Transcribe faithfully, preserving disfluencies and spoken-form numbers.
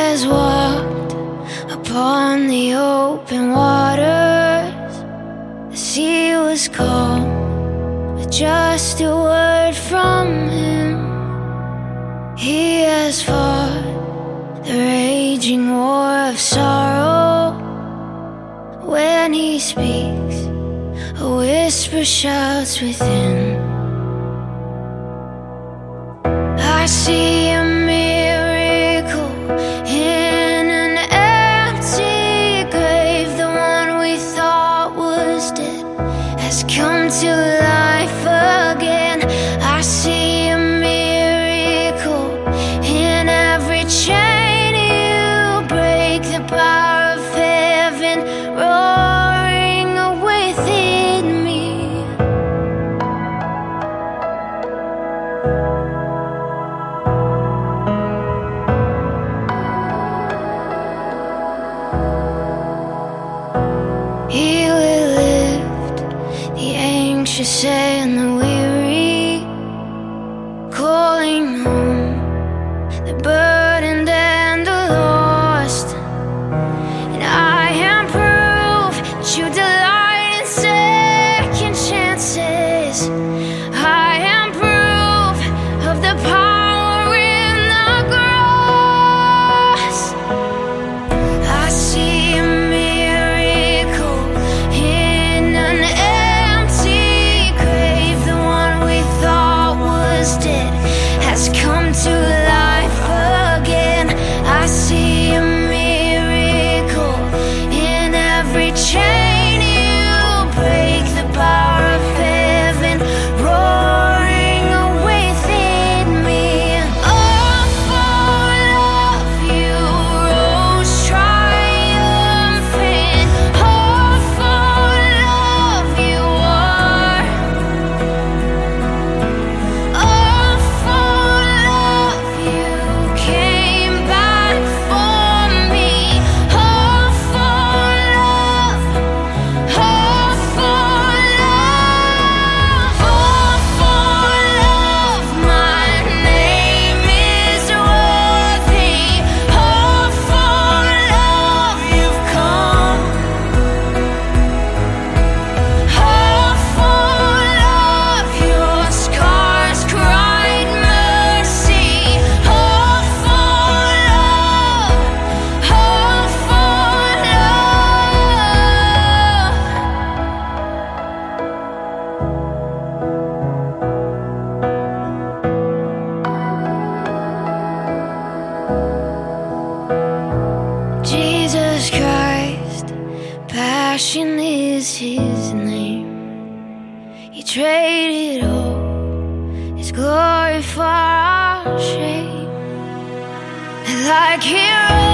has walked upon the open waters. The sea was calm with just a word from him. He has fought the raging war of sorrow. When he speaks, a whisper shouts within. I see a miracle in an empty grave. The one we thought was dead has come to life again. I see a miracle in every chain you break. The power of heaven roaring within me. He will lift the anxious and the weary, calling home the burdened and the lost. And I am proof that you delight in second chances. I am proof of the power in the grass. I see a miracle in an empty grave. The one we thought was dead has come to life again. I see a miracle in every chain you break. The power of heaven roaring within me. Oh, full of you rose triumphant. Oh, full of you are. Oh, full of you came back for me. Oh, full of, oh, full of, oh, full of, my name is worthy. Oh, full of, you've come. Oh, full of, your scars cried mercy. Oh, full of, oh, full of. Jesus Christ, passion is his name. He traded all his glory for our shame. Like heroes